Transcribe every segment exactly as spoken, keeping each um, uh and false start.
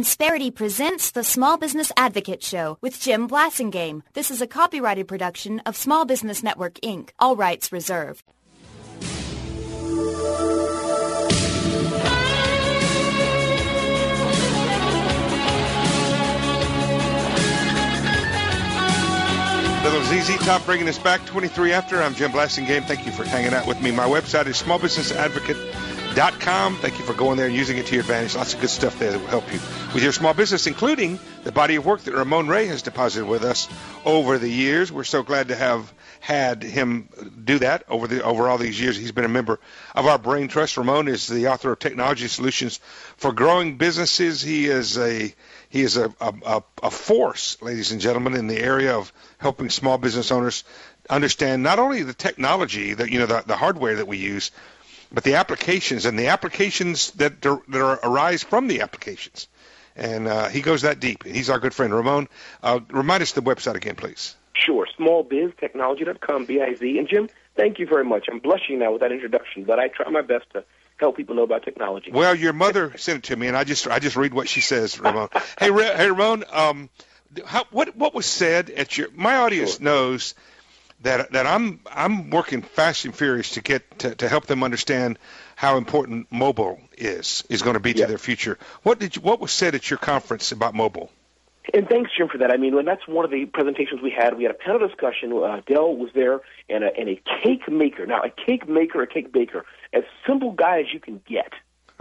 Insperity presents the Small Business Advocate Show with Jim Blasingame. This is a copyrighted production of Small Business Network, Incorporated. All rights reserved. Little Z Z Top bringing us back twenty-three after. I'm Jim Blasingame. Thank you for hanging out with me. My website is small business advocate dot com. Thank you for going there and using it to your advantage. Lots of good stuff there that will help you with your small business, including the body of work that Ramon Ray has deposited with us over the years. We're so glad to have had him do that over the over all these years. He's been a member of our Brain Trust. Ramon is the author of Technology Solutions for Growing Businesses. He is a he is a, a, a force, ladies and gentlemen, in the area of helping small business owners understand not only the technology, that you know the, the hardware that we use, but the applications and the applications that, that are, arise from the applications. And uh, he goes that deep. He's our good friend. Ramon, uh, remind us the website again, please. Sure, small biz technology dot com, B I Z. And, Jim, thank you very much. I'm blushing now with that introduction, but I try my best to help people know about technology. Well, your mother sent it to me, and I just I just read what she says, Ramon. hey, Ra- hey, Ramon, um, how, what what was said at your – my audience sure. knows – that that I'm I'm working fast and furious to get to, to help them understand how important mobile is is going to be to yes. their future. What did you, what was said at your conference about mobile? And thanks, Jim, for that. I mean, when that's one of the presentations we had. We had a panel discussion. Uh, Dell was there, and a, and a cake maker. Now, a cake maker, a cake baker, as simple guy as you can get.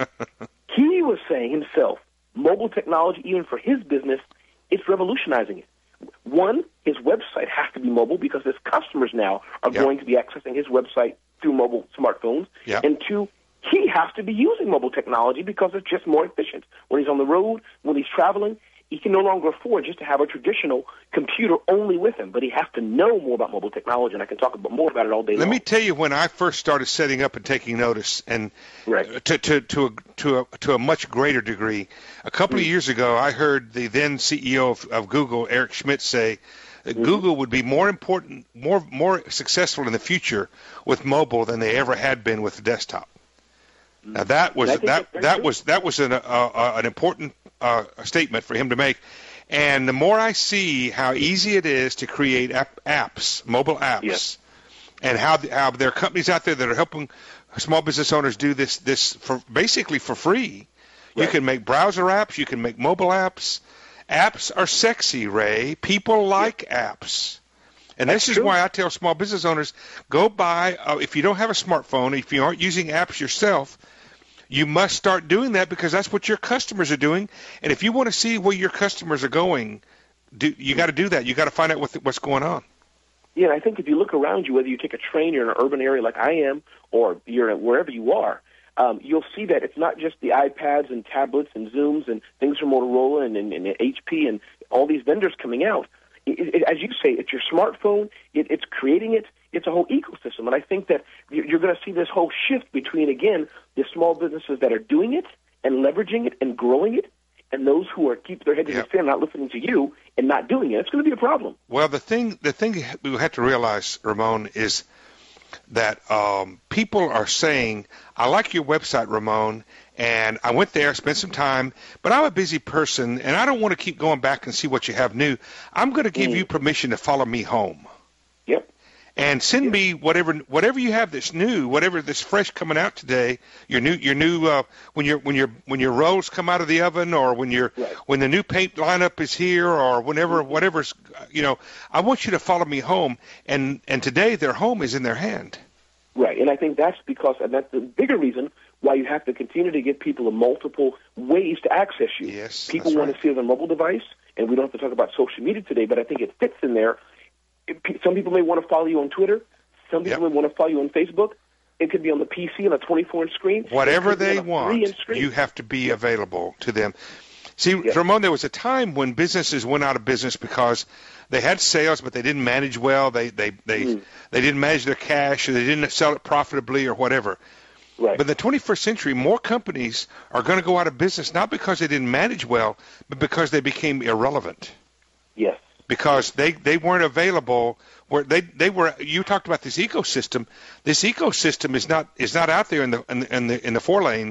He was saying himself, mobile technology, even for his business, it's revolutionizing it. One, his website has to be mobile because his customers now are yep. going to be accessing his website through mobile smartphones. Yep. And two, he has to be using mobile technology because it's just more efficient. When he's on the road, when he's traveling, he can no longer afford just to have a traditional computer only with him, but he has to know more about mobile technology, and I can talk about more about it all day Let long. me tell you, when I first started setting up and taking notice, and right. to to to a, to a to a much greater degree, a couple mm-hmm. of years ago, I heard the then C E O of, of Google, Eric Schmidt, say that mm-hmm. Google would be more important, more more successful in the future with mobile than they ever had been with the desktop. Mm-hmm. Now that was that that true. was that was an uh, uh, an important uh, statement for him to make. And the more I see how easy it is to create app, apps, mobile apps, yes. and how, how there are companies out there that are helping small business owners do this this for basically for free. Right. You can make browser apps. You can make mobile apps. Apps are sexy, Ray. People like yeah. apps. And That's this is true. why I tell small business owners, go buy, uh, if you don't have a smartphone, if you aren't using apps yourself, you must start doing that because that's what your customers are doing. And if you want to see where your customers are going, do, you got to do that. You got to find out what, what's going on. Yeah, and I think if you look around you, whether you take a train, you're in an urban area like I am, or you're wherever you are, um, you'll see that it's not just the iPads and tablets and Zooms and things from Motorola and, and, and H P and all these vendors coming out. It, it, as you say, it's your smartphone. It, it's creating it. It's a whole ecosystem. And I think that you're going to see this whole shift between, again, the small businesses that are doing it and leveraging it and growing it, and those who are keep their head in yep. the sand, not listening to you and not doing it. It's going to be a problem. Well, the thing the thing we have to realize, Ramon, is that um, people are saying, I like your website, Ramon, and I went there, spent some time, but I'm a busy person, and I don't want to keep going back and see what you have new. I'm going to give mm. you permission to follow me home. Yep. And send yep. me whatever whatever you have that's new, whatever that's fresh coming out today. Your new your new uh, when your when your when your rolls come out of the oven, or when your right. when the new paint lineup is here, or whenever mm-hmm. whatever's you know. I want you to follow me home, and and today their home is in their hand. Right, and I think that's because, and that's the bigger reason why you have to continue to give people a multiple ways to access you. Yes, people want right. to see it on a mobile device, and we don't have to talk about social media today, but I think it fits in there. Some people may want to follow you on Twitter. Some people yep. may want to follow you on Facebook. It could be on the P C on a twenty-four inch screen. Whatever they want, you have to be yep. available to them. See, yep. Ramon, there was a time when businesses went out of business because they had sales, but they didn't manage well. They they they, mm. they didn't manage their cash, or they didn't sell it profitably, or whatever. Right. But in the twenty-first century, more companies are going to go out of business not because they didn't manage well, but because they became irrelevant. Yes. Because they, they weren't available. Where they they were. You talked about this ecosystem. This ecosystem is not is not out there in the in the in the, in the four lane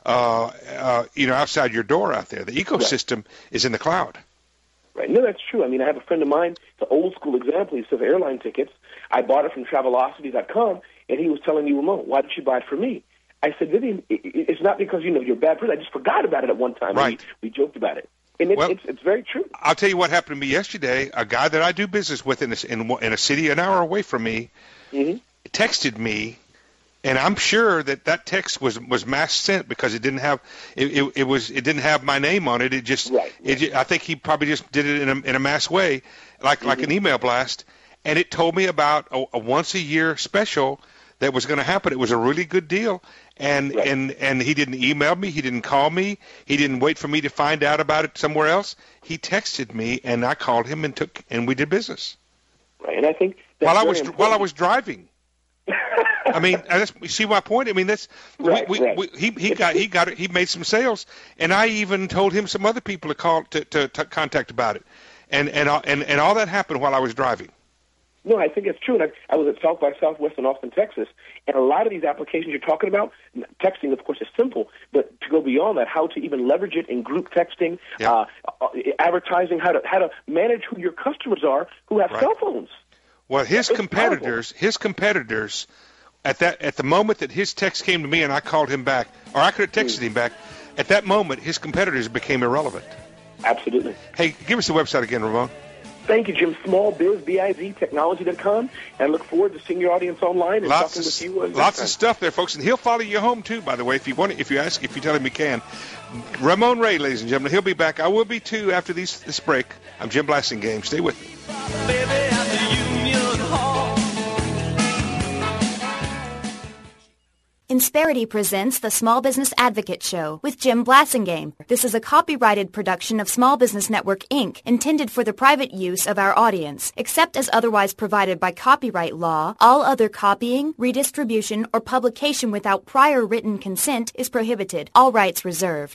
uh, uh, you know, outside your door out there. The ecosystem right. is in the cloud. Right. No, that's true. I mean, I have a friend of mine, it's an old school example. He sells airline tickets. I bought it from Travelocity dot com, and he was telling me, Ramon, why did you buy it for me? I said, Vivian, it's not because, you know, you're a bad person. I just forgot about it at one time. Right. We, we joked about it. And it, well, it's, it's very true. I'll tell you what happened to me yesterday. A guy that I do business with in a, in, in a city an hour away from me mm-hmm. texted me, and I'm sure that that text was, was mass sent because it didn't have it, it, it was it didn't have my name on it. It just, right, right. It, I think he probably just did it in a, in a mass way, like mm-hmm. like an email blast, and it told me about a, a once a year special that was going to happen. It was a really good deal. And, right. and and he didn't email me. He didn't call me. He didn't wait for me to find out about it somewhere else. He texted me, and I called him and took and we did business. Right, and I think that's while I was important. while I was driving. I mean, that's, you see my point. I mean, that's right, we, right. we, he he got he got it. He made some sales, and I even told him some other people to call to to, to contact about it, and and and and all that happened while I was driving. No, I think it's true. And I, I was at South by Southwest in Austin, Texas, and a lot of these applications you're talking about, texting, of course, is simple, but to go beyond that, how to even leverage it in group texting, yeah. uh, advertising, how to how to manage who your customers are who have right. cell phones. Well, his it's competitors, powerful. his competitors, at that at the moment that his text came to me and I called him back, or I could have texted mm. him back, at that moment his competitors became irrelevant. Absolutely. Hey, give us the website again, Ramon. Thank you, Jim. Small Biz, B I Z, technology dot com. And I look forward to seeing your audience online and lots talking of, with you. Uh, lots of stuff there, folks. And he'll follow you home, too, by the way, if you want. If you ask, if you tell him he can. Ramon Ray, ladies and gentlemen. He'll be back. I will be, too, after these, this break. I'm Jim Blasingame. Stay with me. Insperity presents the Small Business Advocate Show with Jim Blasingame. This is a copyrighted production of Small Business Network, Incorporated, intended for the private use of our audience. Except as otherwise provided by copyright law, all other copying, redistribution, or publication without prior written consent is prohibited. All rights reserved.